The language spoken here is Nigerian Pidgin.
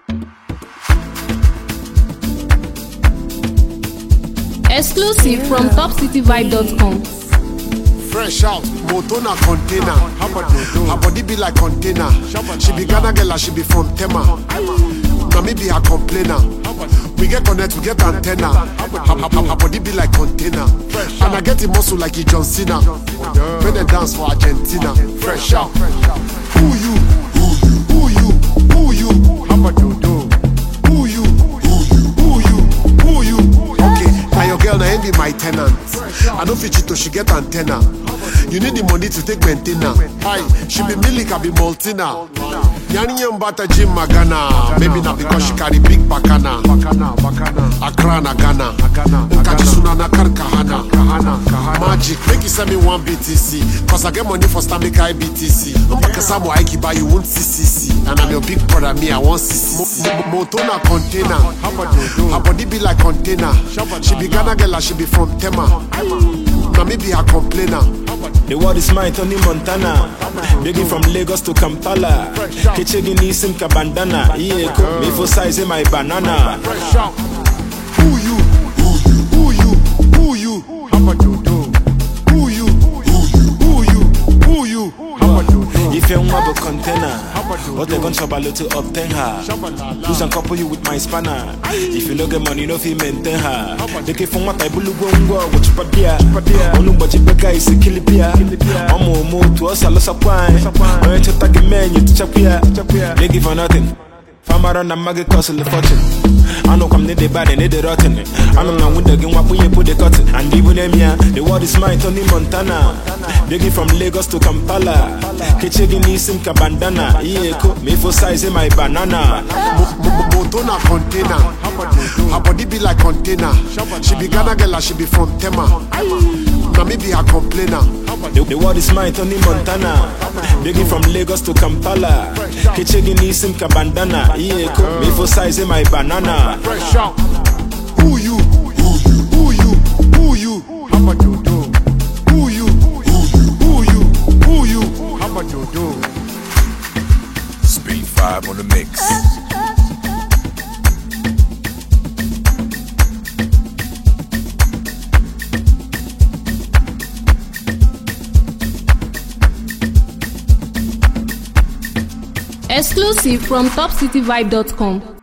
Exclusive from topcityvibe.com. Fresh out, motor na container. Her body be like container. She be Ghana girl and she be from Tema. Now me be her complainer. We get connect, we get antenna. Her body be like container. And I get the muscle like a John Cena. When they dance for Argentina. Fresh out. Who you? Who you? Who you? Who you? Who you? Okay, now your girl now be my tenant. I don't fit you to she get antenna. You need the money to take maintenance. Hi, she be Milik, I be Maltina. Yani mbata Jim Magana. Maybe not because she carry big bakana. Accra na Ghana. Nkajisuna na Karkahana. Magic, make you send me one BTC. Cause I get money for stomach IBTC. Mpakasamu Aiki buy you won't CCC. And I'm your big brother, me I want CCC. Motor na container. Her body be like container. She be Ghana girl and she be from Tema. Now me be her complainer. The world is mine, Tony Montana. Begging from Lagos to Kampala. Kichegi ni sim kabandana. Yeah, cook me for size in my banana. Who you? Who you? Who you? Who you? Who you? If you want a container, what they gonna trouble to obtain her? Lose and couple you with my spanner. If you no get money, no fee maintain her. They give from what I believe what you padia. Only what you bega is a kilipia. Omo to us a loss of wine. When you tag a man, you chapia. They give for nothing. Farmer and maggot cost the fortune. I know come need the bad and need the rotten. I don't know when the game what you put the cotton. And even them here, the world is mine, Tony Montana. Begging from Lagos to Kampala. Kichegi ni sim kabandana. Yeah, cook me for size in my banana. Motor na container. Her body be like container. She be Ghana girl and she be from Tema. Now me be her complainer. The world is mine, Tony Montana. Begging from Lagos to Kampala. Kichegi ni sim kabandana. Yeah, cook me for size in my banana. Fresh out. Who you? Who you? Who you? Who you? Who you? Speed 5 on the mix. Exclusive from topcityvibe.com.